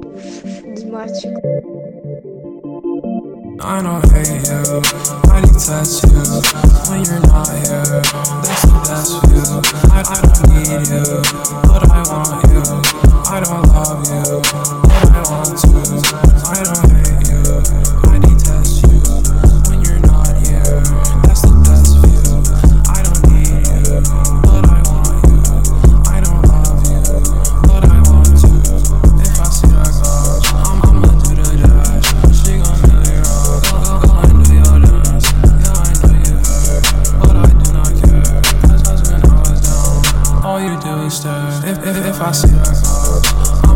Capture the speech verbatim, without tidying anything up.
Димарчик. I don't hate you, I detest you when you're not here. That's the best view. I, I don't need you, but I want you. I don't love you, but I want to. I don't hate you, I detest you when you're not here. That's the best view. I don't need you, but I want you. I don't love you, but I want to. If I see that girl, I'm, I'ma do the dash. She gon' do it wrong. Go, go, go and do your dance. Yeah, I know you hurt, but I do not care. Cause, cause when I was down, all you do is stare. If, if, if I see that girl,